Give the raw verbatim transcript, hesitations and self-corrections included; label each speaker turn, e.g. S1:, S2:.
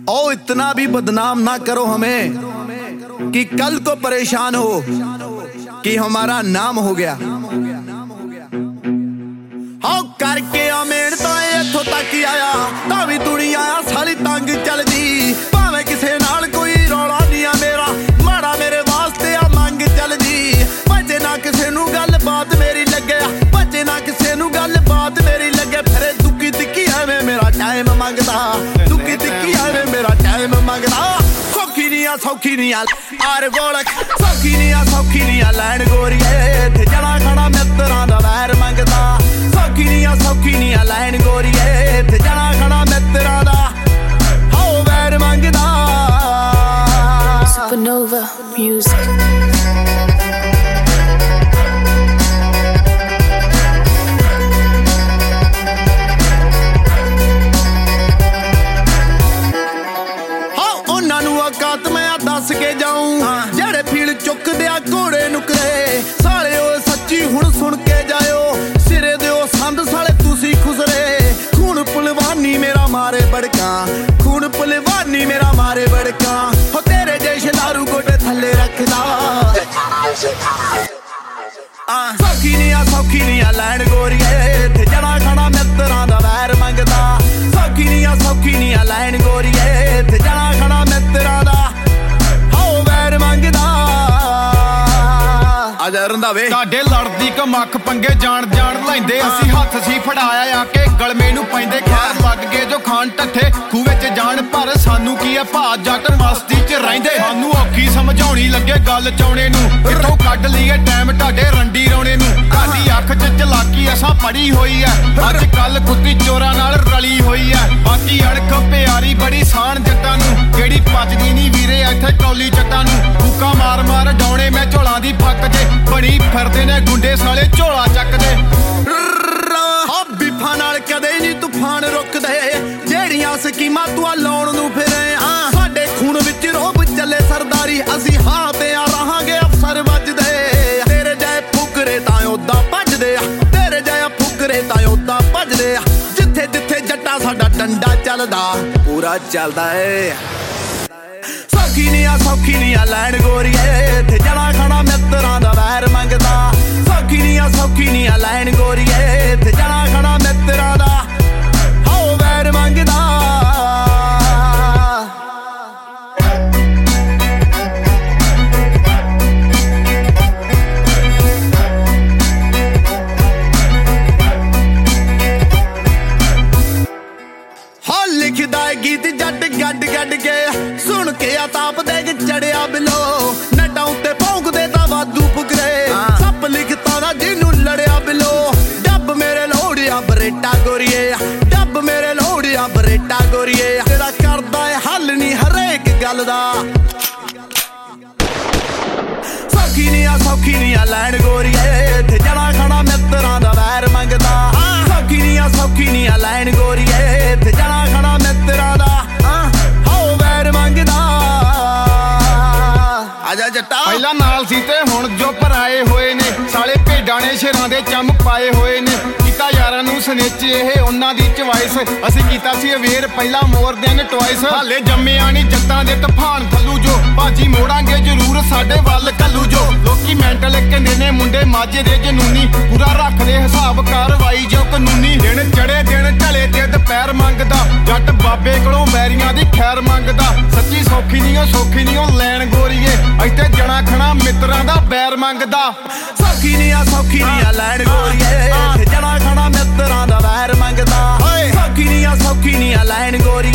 S1: ओ इतना भी बदनाम ना करो हमें कि कल को परेशान हो कि हमारा नाम हो गया। हाँ करके आ मेहनत इथों तक आया तां भी दुनिया सारी तंग चलदी, भावें किसे नाल कोई रौला नहीं आ मेरा, माड़ा मेरे वास्ते आ मंग चलदी। भजे ना किसे नू गल बात मेरी लगे, भजे ना किसे नू गल बात मेरी लगे, फिर दुखी तिक्की एवें मेरा टाइम मंगदा, दुखी तिक्की एवें मेरा टाइम मंगदा। सौखी नहीं आ सौखी नहीं आ आर बोलक, सौखी नहीं आ सौखी नहीं आ लैन गोरीए, ते जना खाना मित्तरां दा वैर मंगदा। सौखी नहीं आ सौखी नहीं आ लैन गोरीए, ते जना खाना मित्तरां दा हो वैर मंगदा।
S2: Supernova Music. औकात मैं दस के जाऊं जेड़े फील चुक दिया घोड़े नुकरे, साले ओ सच्ची हुण सुन के जायो, सिरे दिओ संद साले तुसी खुसरे। खून पलवानी मेरा मारे बड़का, खून पलवानी मेरा मारे बड़का, हो तेरे जैसे दारू गोटे थल्ले रखदा। सौखी नहीं आ सौखी नहीं आ लैन गोरीए, ते जना खाना मित्तरां दा वैर मंगदा। सौखी नहीं आ सौखी नहीं आ लैन गोरीए, ते जना खाना मित्तरां दा हो वैर मंगदा। आजा रंधावे
S3: साडे लड़दी कमख पंगे जान जान लैंदे, असी हत्थ सी फड़ाया आके गलमे नू पैंदे, खैर लग गए जो खान टट्ठे खूहे च जान, पर सानू की है भा जट मस्ती च रहिंदे। सानू औखी समझाउणी लगे गल चौणे नू, किथों कढ लईए टाइम टाडे रंडी रौणे नू। ताडी अख च चलाकी असां पड़ी होई है, अज कल कुत्ती चोरां नाल रली होई है। बाकी अणख प्यारी बड़ी शान जट्टां नू, जेड़ी पचदी नी वीरे इत्थे कौली जट्टां नू। फूका मार मार डौणे मैं झोलां दी फक जे, बनी फिरदे ने गुंडे साले झोला चकदे। बिफा नाल कदे नी तूफान रुकदे, जेड़ियां स्कीमां तू लाउण नू फिरे। साडे खून विच रोब चले सरदारी, असी हां ते आ रहांगे अफसर वजदे। तेरे जाए फुकरे तां ओदा भजदे, तेरे जाए फुकरे तां ओदा भजदे। जिथे जिथे जट्टा साडा डंडा चलदा पूरा चलदा ए। सौखी नहीं आ सौखी नहीं आ लैन गोरीए, ते जना खाना मित्तरां दा वैर मंगदा। सौखी नहीं आ सौखी नहीं आ लैन गोरीए, ते जना खाना मित्तरां दा हो वैर मंगदा। हाँ लिखदा गीत जट गड गड के, सुन के ताप दे चढ़िया बिलो, नटां उत्ते भौंकदे तां वाधू फुकरे। सप लिखता ना जिन्नू लड़िया बिलो, डब मेरे लोड़िया बरेटा गोरीए, डब मेरे लोड़िया बरेटा गोरीए। तेरा करदा है हल नी हरेक गल दा। सौखी नहीं आ सौखी नहीं आ लैन गोरीए, ते जना खाना मित्तरां दा वैर मंगदा। सौखी नहीं आ सौखी नहीं आ लैन गोरीए, ते जना खाना मित्तरां दा हो वैर मंगदा। आजा जट्टा पहला नाल सी ते हुण जो पराए होए ने, साले भेडां ने शेरां दे चम पाए होए ने। कीता यारां नू सनेचे ਇਹ ਉਹਨਾਂ ਦੀ ਚਵਾइस, ਅਸੀਂ ਕੀਤਾ ਸੀ ਅਵੇਅਰ ਪਹਿਲਾਂ ਮੋਰ ਦੈਨ ਟਵਾइस। ਹਾਲੇ ਜੰਮਿਆ ਨਹੀਂ ਜੱਟਾਂ ਦੇ ਤੂਫਾਨ ਥੱਲੂ ਜੋ, ਬਾਜੀ ਮੋੜਾਂਗੇ ਜ਼ਰੂਰ ਸਾਡੇ ਵੱਲ ਕੱਲੂ ਜੋ। ਲੋਕੀ ਮੈਂਟਲ ਕਹਿੰਦੇ ਨੇ ਮੁੰਡੇ ਮਾਝੇ ਦੇ ਜਨੂਨੀ, ਪੂਰਾ ਰੱਖਦੇ ਹਿਸਾਬ ਕਾਰਵਾਈ ਜੋ ਕਾਨੂੰਨੀ। ਦਿਨ ਚੜੇ ਦਿਨ ਢਲੇ ਤੇ ਦੁਪਹਿਰ ਮੰਗਦਾ, ਜੱਟ ਬਾਬੇ ਕੋਲੋਂ ਵੈਰੀਆਂ ਦੀ ਖੈਰ ਮੰਗਦਾ। ਸੱਚੀ ਸੌਖੀ ਨਹੀਂ ਉਹ ਸੌਖੀ ਨਹੀਂ ਉਹ ਲੈਣ ਗੋਰੀਏ, ਇੱਥੇ ਜਣਾ ਖਣਾ ਮਿੱਤਰਾਂ ਦਾ ਬੈਰ ਮੰਗਦਾ।
S1: ਸੌਖੀ ਨਹੀਂ ਆ ਸੌਖੀ ਨਹੀਂ ਆ ਲੈਣ ਗੋਰੀਏ, ਤੇ ਜਣਾ ਖਣਾ ਮਿੱਤਰਾਂ ਦਾ ਵੈਰ ਮੰਗਦਾ। ਸੌਖੀ ਨਹੀਂ ਆ ਸੌਖੀ ਨਹੀਂ ਆ ਲੈਣ ਗੋਰੀਏ।